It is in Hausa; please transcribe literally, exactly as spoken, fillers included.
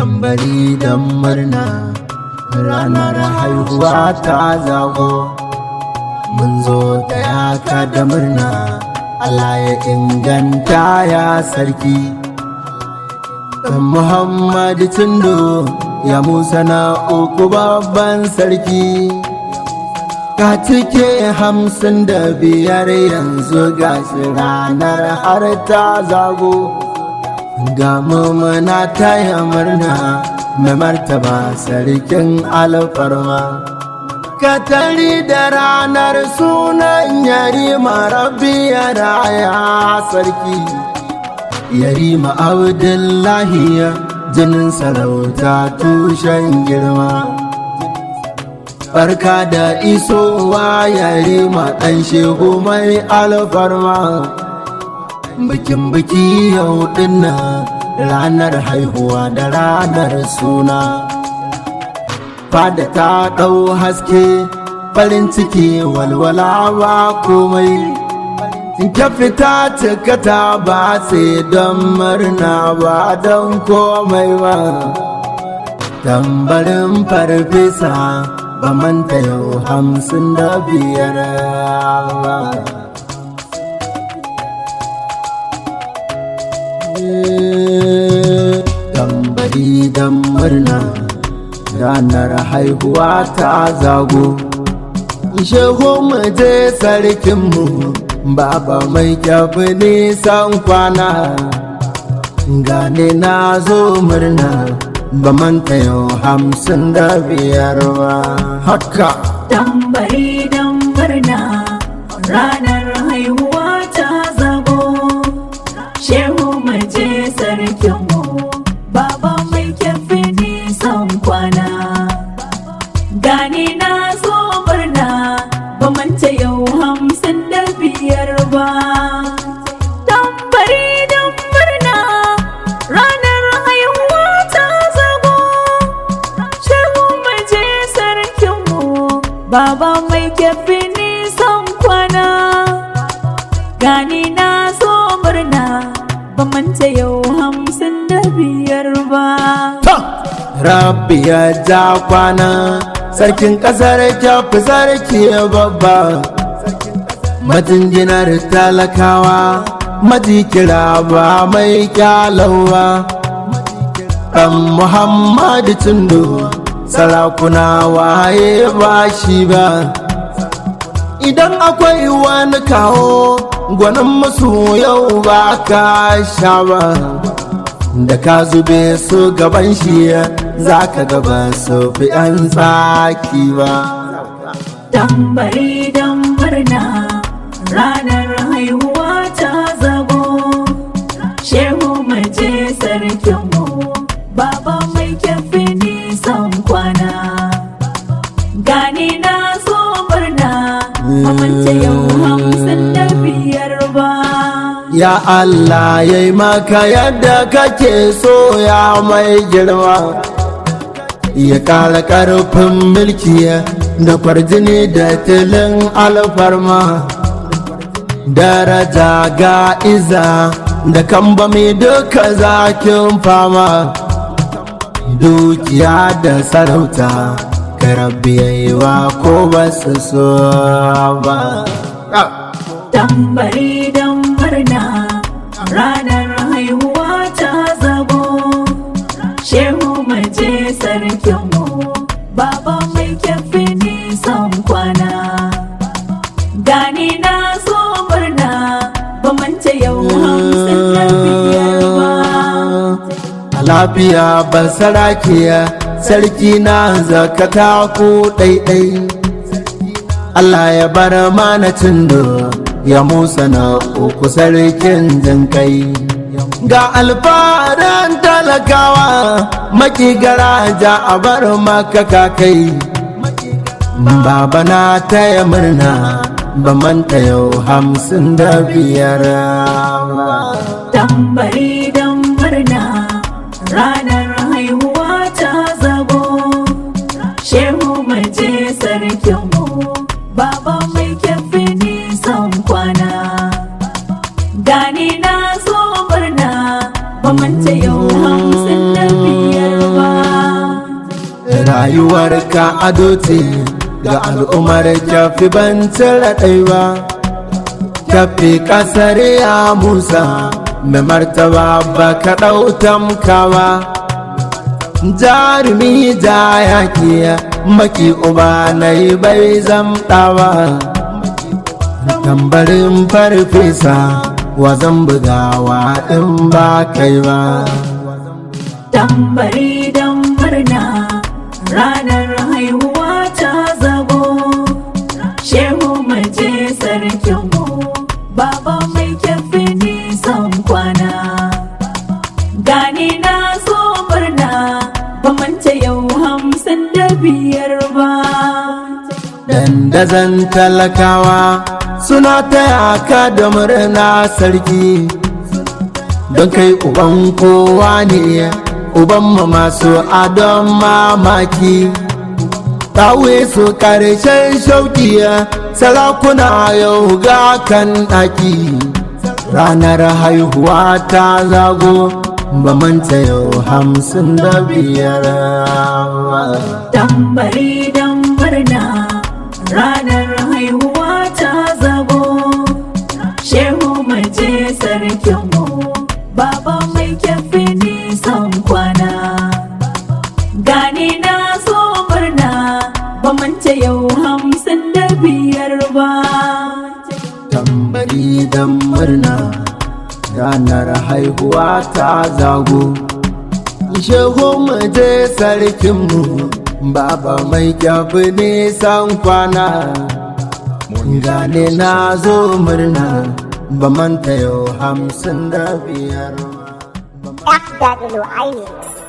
tambari da murna ranar haihuwa ta zago mun zo da yaka da murna Allah ya inganta ya sarki Muhammad Tindo ya Musa na uku babban sarki ka cike hamsin da biyar yanzu gashi ranar har ta zago ga mumuna taya murna mai martaba sarkin alfarma katari da ranar sunan yarima rabbi ya raya sarki yarima abdullahi jinin sarauta tushen girma barka da isowa yarima ɗan shehu mai alfarma bikin biki yau dinnan ranar haihuwa da ranar suna fada ta ɗau haske farin ciki walwala ba komai ka fita cika ta ba sai don murna ba don komai ba tambarin farfesa ba manta yau hamsin da biyar ba tambari da murna ranar haihuwa ta zago shehu mu je sarkinmu baba mai kyafi nisan kwana gane na zo murna ba manta yau hamsin da biyar ba haka tambari da murna ranar haihuwa ta zago shehu mu je sarkinmu baba mai kyafi nisan kwana gane na zo murna ba manta yau hamsin da biyar ba tambari da murna ranar haihuwa ta zago shehu mu je sarkinmu baba mai kyafi nisan kwana gane na zo murna ba manta yau hamsin da biyar ba rabbi ya ja kwana sarkin kasar kyafi sarki babba majinginar talakawa majikira ba mai kyalawa ɗan Muhammad Tindo sarakuna waye ba shi ba idan akwai wani kawo gwanin musu yau ba ka sha ba da ka zube su gaban shi za ka gaba su fi yan tsaki ba tambari da murna ranar haihuwa ta zago shehu mu je sarkinmu baba mai kyafi nisan kwana gane na zo murna mamanta yau hamsin da biyar ba ya Allah ya yi maka yadda kake so ya mai girma ya ƙara ƙarfin mulki da kwarjini da tilin alfarma daraja ga iza da kambami duka zakin fama dukiya da sarauta ka rabbi yayi wa ko ba su so ba tambari da murna ranar haihuwa ta zago shehu mu je sarkinmu baba mai kyafi nisan kwana gane na zo murna ba manta yau hamsin da biyar ba lafiya ban sarakiya sarki na zakata ku ɗaiɗai Allah ya bar mana Tindo ya Musa na uku sarkin jinkai ga alfaran talakawa maki garaja a bar maka kakai baba na taya murna ba manta yau hamsin da biyar tambari da murna ranar haihuwa ta zago shehu mu je sarkinmu baba mai kyafi nisan kwana gane na zo murna ba manta yau hamsin da biyar ba rayuwarka ado ce ga al'ummar kyafi ban cire ɗai ba kyafi ƙasar ya musa mai martaba ba ka ɗau tamkawa jarumi ja yaƙi maki uba na yi bai zamɗawa tambarin farfesa wa zan bugawa in ba kai ba tambari don murna ranar haihuwa ta zago shehu maje sarkinmu baba mai kyafi nisan kwana gani na zo murna ba manta yau hamsin da biyar ba dandazon talakawa suna taya ka da murna sarki don kai uban kowa ne ubanmu masu adon mamaki tawe su karshen shauki sarakuna yau ga kan ɗaki ranar haihuwa ta zago ba manta yau hamsin da biyar tambari don murna ranar haihuwa ta zago shehu maje sarkinmu baba mai kyafi nisan kwana gani na zo murna ba manta yau hamsin da biyar ba tambari don murna ranar haihuwa ta zago shehu maje sarkinmu baba mai kyafi nisan kwana gane na zo murna ba manta yau hamsin da biyar F W I